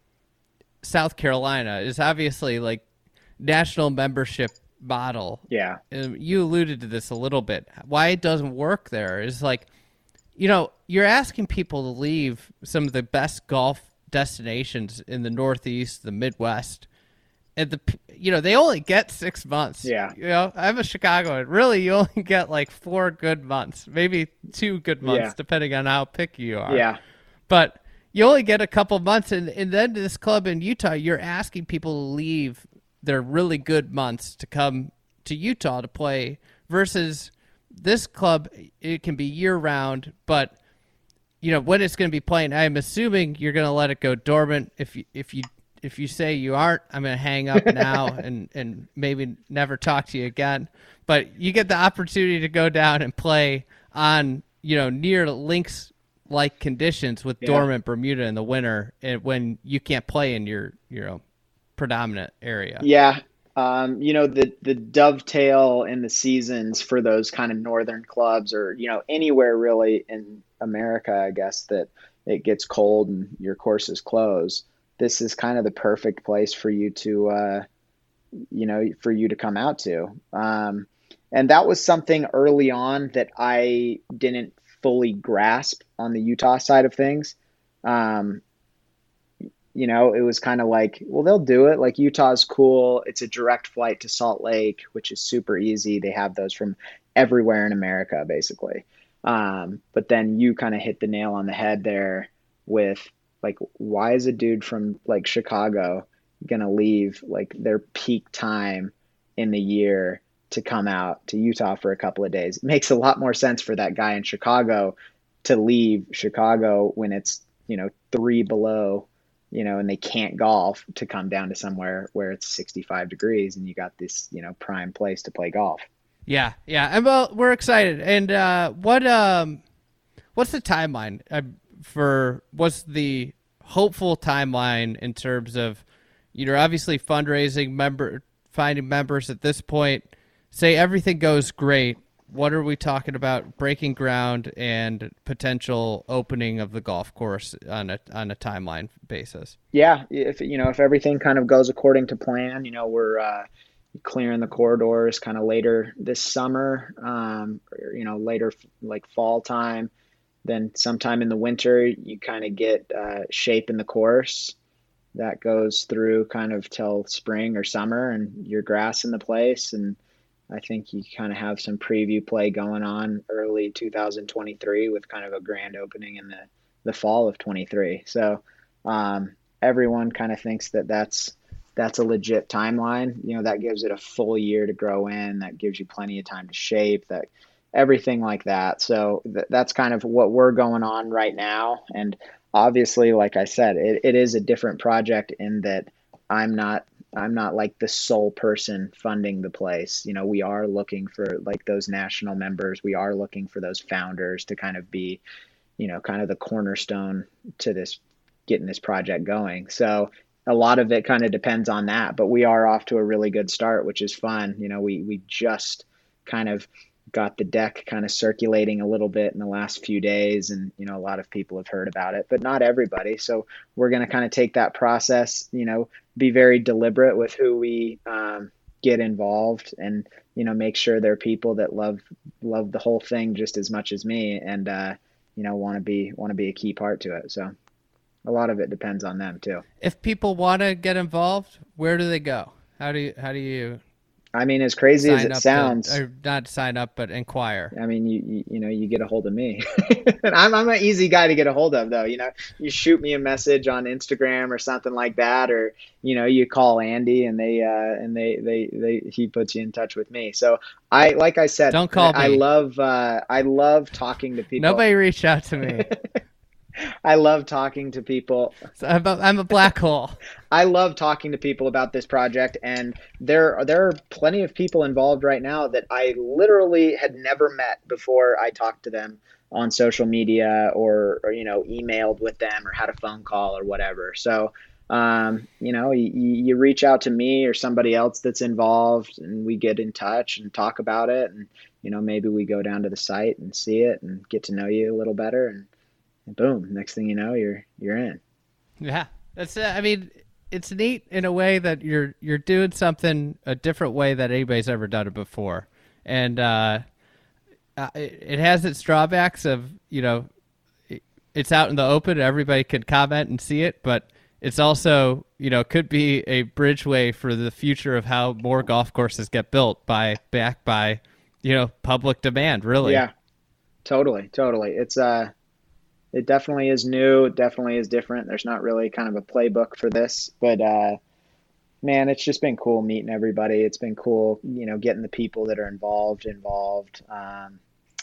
South Carolina is obviously like national membership model. Yeah. Um, you alluded to this a little bit. Why it doesn't work there is like, you know, you're asking people to leave some of the best golf destinations in the Northeast, the Midwest, and the, you know, they only get six months. Yeah. You know, I'm a Chicagoan. Really, you only get like four good months, maybe two good months, Yeah. depending on how picky you are. Yeah. But you only get a couple months, and, and then this club in Utah, you're asking people to leave their really good months to come to Utah to play, versus this club, it can be year-round, but you know when it's going to be playing. I'm assuming you're going to let it go dormant. If you if you if you say you aren't, I'm going to hang up now and and maybe never talk to you again. But you get the opportunity to go down and play on you know near links like conditions with Yeah. dormant Bermuda in the winter, and when you can't play in your you know predominant area. Yeah. Um, you know, the, the dovetail in the seasons for those kind of northern clubs, or, you know, anywhere really in America, I guess, that it gets cold and your courses close. This is kind of the perfect place for you to, uh, you know, for you to come out to. Um, and that was something early on that I didn't fully grasp on the Utah side of things. Um, You know, it was kind of like, well, they'll do it. Like, Utah's cool. It's a direct flight to Salt Lake, which is super easy. They have those from everywhere in America, basically. Um, but then you kind of hit the nail on the head there with, like, why is a dude from, like, Chicago going to leave, like, their peak time in the year to come out to Utah for a couple of days? It makes a lot more sense for that guy in Chicago to leave Chicago when it's, you know, three below, you know, and they can't golf, to come down to somewhere where it's sixty-five degrees and you got this, you know, prime place to play golf. Yeah, yeah, and well, we're excited. And uh, what um, what's the timeline uh, for? What's the hopeful timeline in terms of, you know, obviously fundraising, member finding members at this point? Say everything goes great. What are we talking about? Breaking ground and potential opening of the golf course on a on a timeline basis. Yeah, if you know if everything kind of goes according to plan, you know, we're uh, clearing the corridors kind of later this summer, um, or, you know, later like fall time. Then sometime in the winter, you kind of get uh, shape in the course. That goes through kind of till spring or summer, and your grass in the place. And I think you kind of have some preview play going on early two thousand twenty-three with kind of a grand opening in the, the fall of twenty-three. So um, everyone kind of thinks that that's, that's a legit timeline. You know, that gives it a full year to grow in. That gives you plenty of time to shape, that everything like that. So th- that's kind of what we're going on right now. And obviously, like I said, it, it is a different project in that I'm not I'm not like the sole person funding the place. You know, we are looking for like those national members. We are looking for those founders to kind of be, you know, kind of the cornerstone to this, getting this project going. So a lot of it kind of depends on that, but we are off to a really good start, which is fun. You know, we, we just kind of got the deck kind of circulating a little bit in the last few days, and you know a lot of people have heard about it, but not everybody. So we're going to kind of take that process, you know, be very deliberate with who we um, get involved, and you know make sure they're people that love love the whole thing just as much as me, and uh, you know want to be want to be a key part to it. So a lot of it depends on them too. If people want to get involved, where do they go? How do you how do you I mean, as crazy as sign it up sounds, to, or not sign up, but inquire? I mean, you, you you know, you get a hold of me. And I'm I'm an easy guy to get a hold of, though. You know, you shoot me a message on Instagram or something like that, or you know, you call Andy and they uh and they they they he puts you in touch with me. So I like I said, Don't call I, I me. love uh I love talking to people. Nobody reached out to me. I love talking to people. So I'm, a, I'm a black hole. I love talking to people about this project, and there are, there are plenty of people involved right now that I literally had never met before I talked to them on social media or, or you know, emailed with them or had a phone call or whatever. So, um, you know, you, you reach out to me or somebody else that's involved, and we get in touch and talk about it. And, you know, maybe we go down to the site and see it and get to know you a little better, and, and boom, next thing you know, you're, you're in. Yeah, that's. Uh, I mean, it's neat in a way that you're you're doing something a different way that anybody's ever done it before, and uh, uh, it, it has its drawbacks of you know, it, it's out in the open, everybody could comment and see it, but it's also you know could be a bridgeway for the future of how more golf courses get built by backed by you know public demand. Really, Yeah, totally, totally. It's uh. it definitely is new. It definitely is different. There's not really kind of a playbook for this, but uh, man, it's just been cool meeting everybody. It's been cool, you know, getting the people that are involved involved. Um,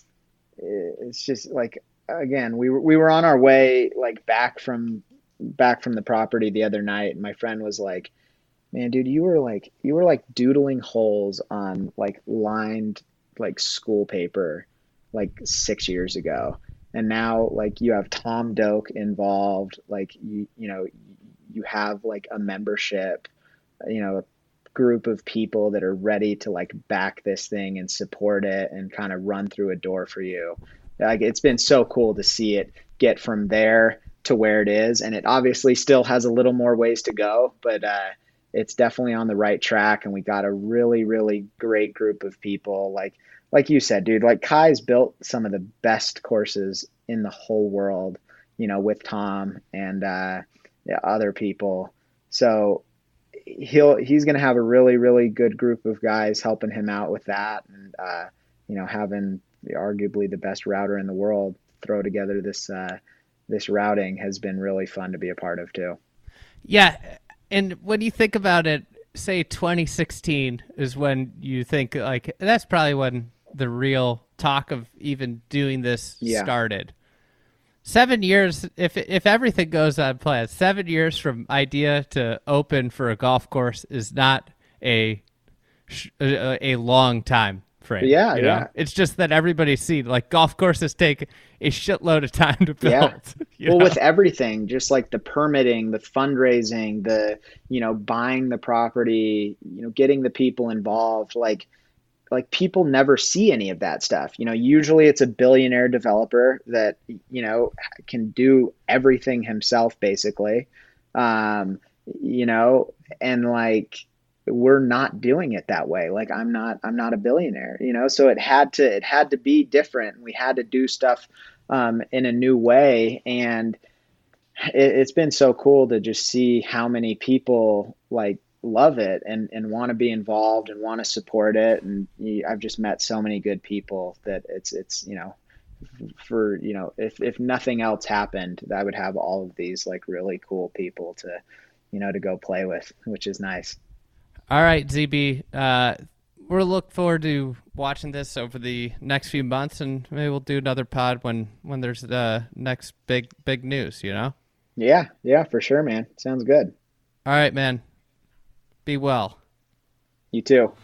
it's just like, again, we were we were on our way like back from back from the property the other night, and my friend was like, "Man, dude, you were like you were like doodling holes on like lined like school paper like six years ago, and now like you have Tom Doak involved. Like you you know you have like a membership, you know, a group of people that are ready to like back this thing and support it and kind of run through a door for you. Like it's been so cool to see it get from there to where it is, and it obviously still has a little more ways to go, but uh, it's definitely on the right track. And we got a really, really great group of people. Like, like you said, dude, like Kai's built some of the best courses in the whole world, you know, with Tom and uh, yeah, other people. So he'll he's going to have a really, really good group of guys helping him out with that, and uh, you know, having arguably the best router in the world throw together this uh, this routing has been really fun to be a part of too. Yeah, and when you think about it, say twenty sixteen is when you think like that's probably when the real talk of even doing this yeah. started. Seven years, if if everything goes on plan, seven years from idea to open for a golf course is not a a, a long time frame. Yeah, you know? yeah. It's just that everybody's seen like golf courses take a shitload of time to build. Yeah. You well, know? With everything, just like the permitting, the fundraising, the you know buying the property, you know, getting the people involved, like. Like people never see any of that stuff. You know, usually it's a billionaire developer that, you know, can do everything himself basically. Um, you know, and like, we're not doing it that way. Like I'm not, I'm not a billionaire, you know, so it had to, it had to be different. We had to do stuff um, in a new way. And it, it's been so cool to just see how many people like, love it and, and want to be involved and want to support it. And you, I've just met so many good people that it's, it's, you know, for, you know, if, if nothing else happened, I would have all of these like really cool people to, you know, to go play with, which is nice. All right, Z B, uh, we'll look forward to watching this over the next few months, and maybe we'll do another pod when, when there's the next big, big news, you know? Yeah. Yeah, for sure, man. Sounds good. All right, man. Be well. You too.